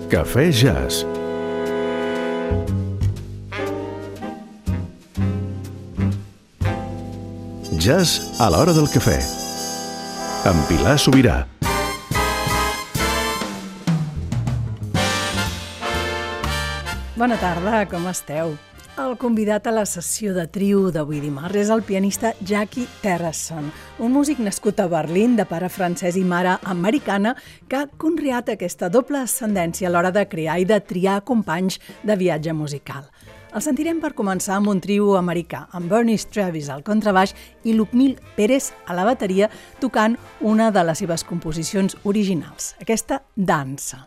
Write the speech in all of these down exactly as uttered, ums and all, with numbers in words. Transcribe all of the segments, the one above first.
Cafè Jazz. Jazz a l'hora del cafè. Amb Pilar Sobirà. Bona tarda, com esteu? El convidat a la sessió de trio d'avui dimarts és el pianista Jackie Terrasson, un músic nascut a Berlín, de pare francès i mare americana, que ha conreat aquesta doble ascendència a l'hora de crear i de triar companys de viatge musical. El sentirem per començar amb un trio americà, amb Bernice Travis al contrabaix i Lucmil Pérez a la bateria, tocant una de les seves composicions originals, aquesta dansa.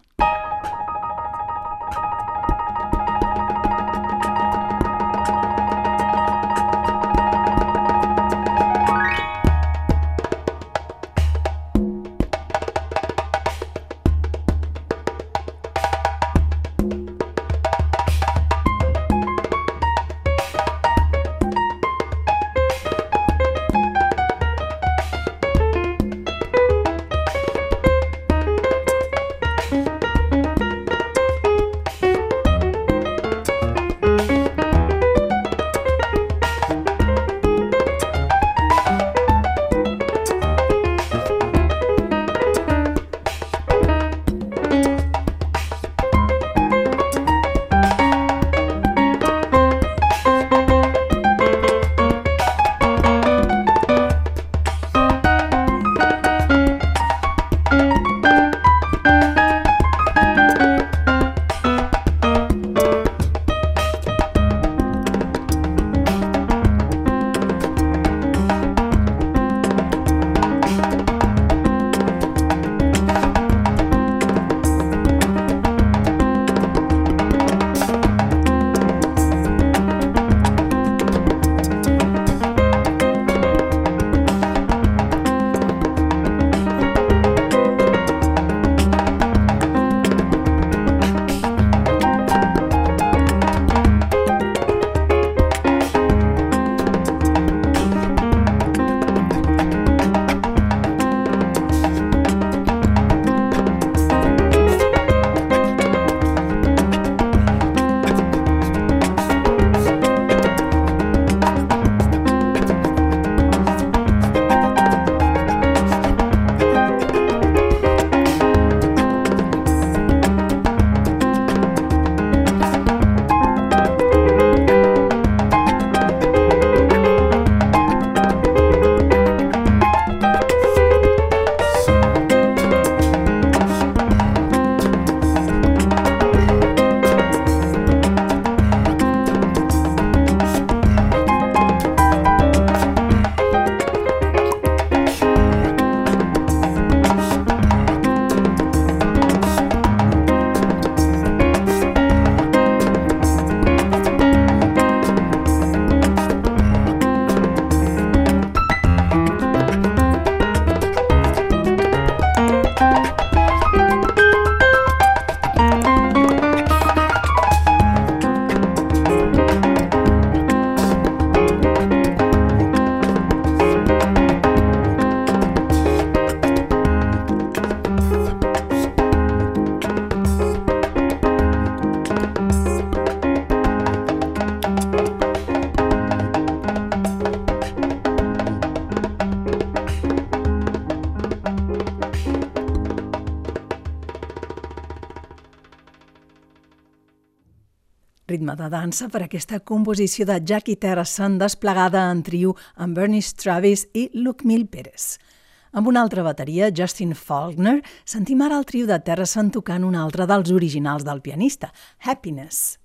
Ritme de dansa per aquesta composició de Jackie Terrasson desplegada en trio amb Bernice Travis i Lucmil Pérez. Amb una altra bateria, Justin Faulkner, sentim ara el trio de Terrasson tocant un altre dels originals del pianista, Happiness.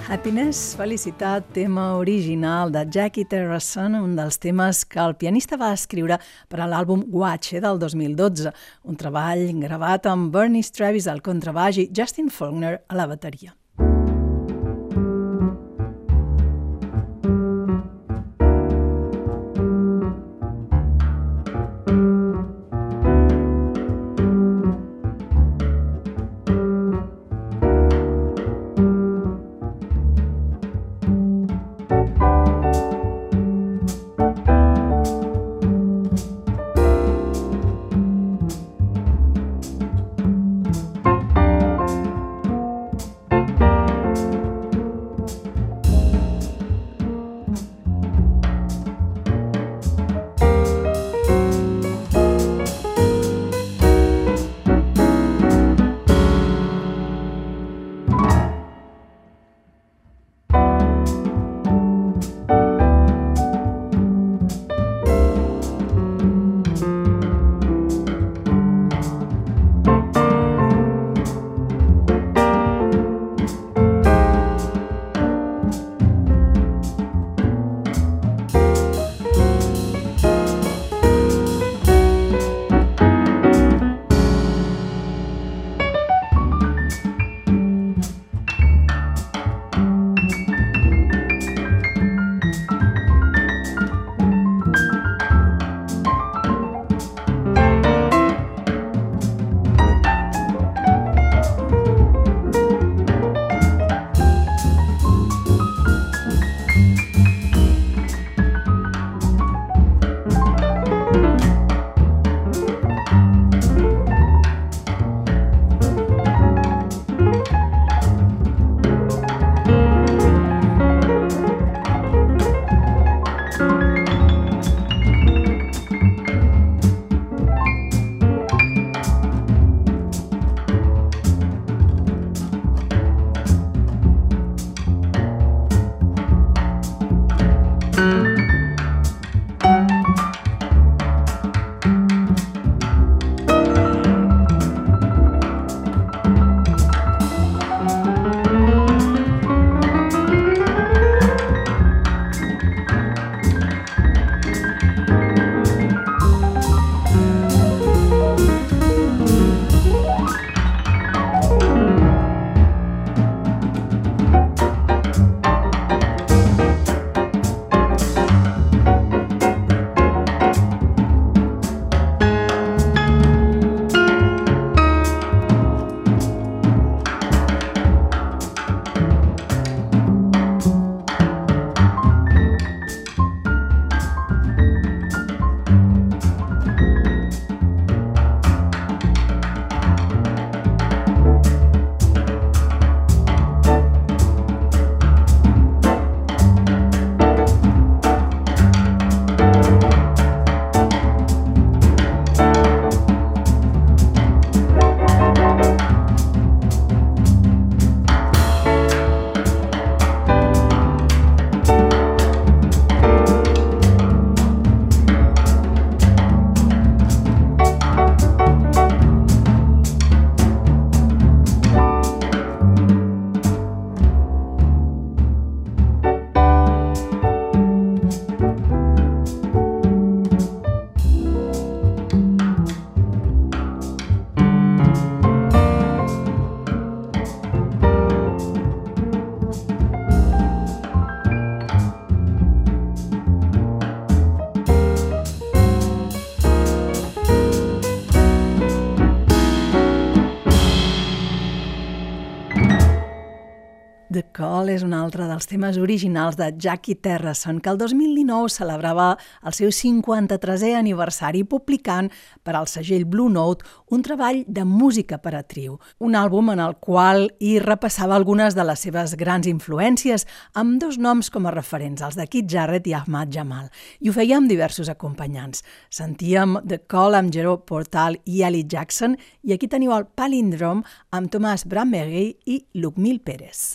Happiness, felicitat, tema original de Jackie Terrasson, un dels temes que el pianista va escriure per a l'àlbum Guache del dos mil dotze, un treball gravat amb Bernie Travis al contrabaix i Justin Faulkner a la bateria. The Call és un altre dels temes originals de Jackie Terrasson, que el dos mil dinou celebrava el seu cinquanta-tresè aniversari publicant per al segell Blue Note un treball de música per a trio, un àlbum en el qual hi repassava algunes de les seves grans influències, amb dos noms com a referents, els de Keith Jarrett i Ahmad Jamal, i ho feia amb diversos acompanyants. Sentíem The Call amb Jero Portal i Ali Jackson, i aquí teniu el Palindrome amb Thomas Bramberry i Lucmil Pérez.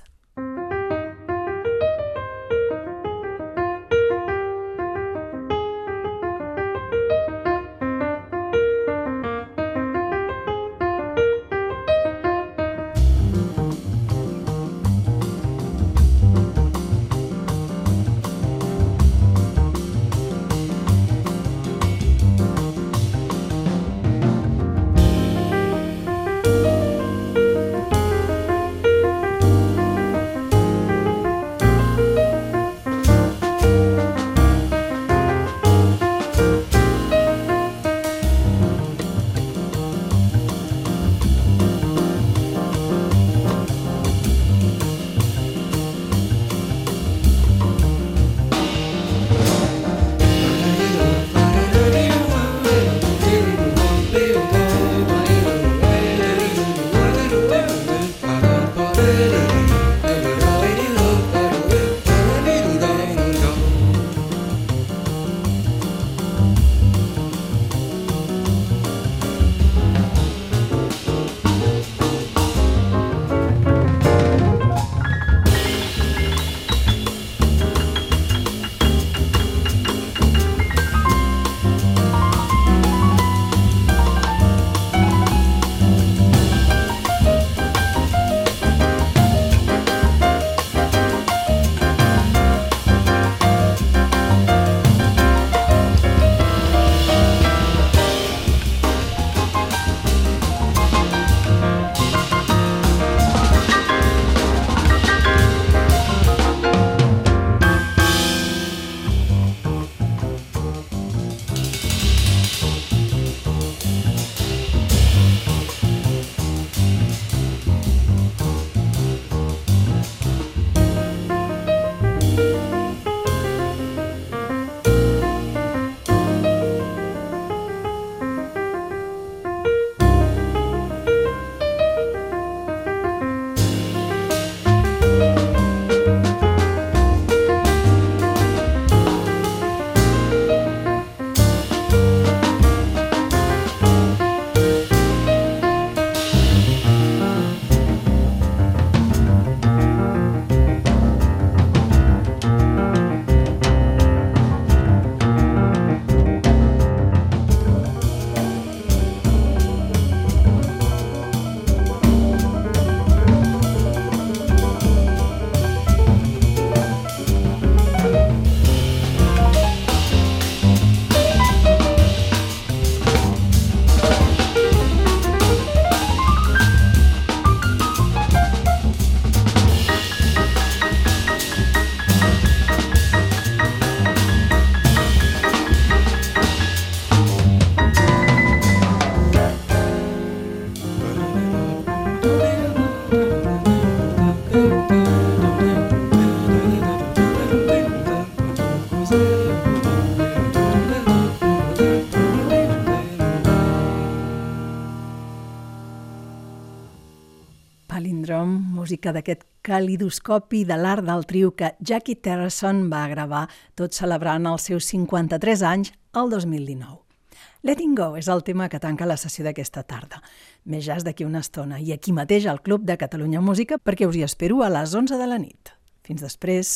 música d'aquest calidoscopi de l'art del trio que Jackie Terrasson va gravar, tot celebrant els seus cinquanta-tres anys el dos mil dinou. Letting Go és el tema que tanca la sessió d'aquesta tarda. Més jazz d'aquí una estona i aquí mateix al Club de Catalunya Música perquè us hi espero a les onze de la nit. Fins després.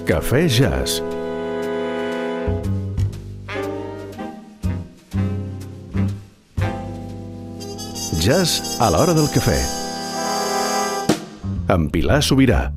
Cafè Jazz. Jazz a l'hora del cafè. Amb Pilar Sobirà.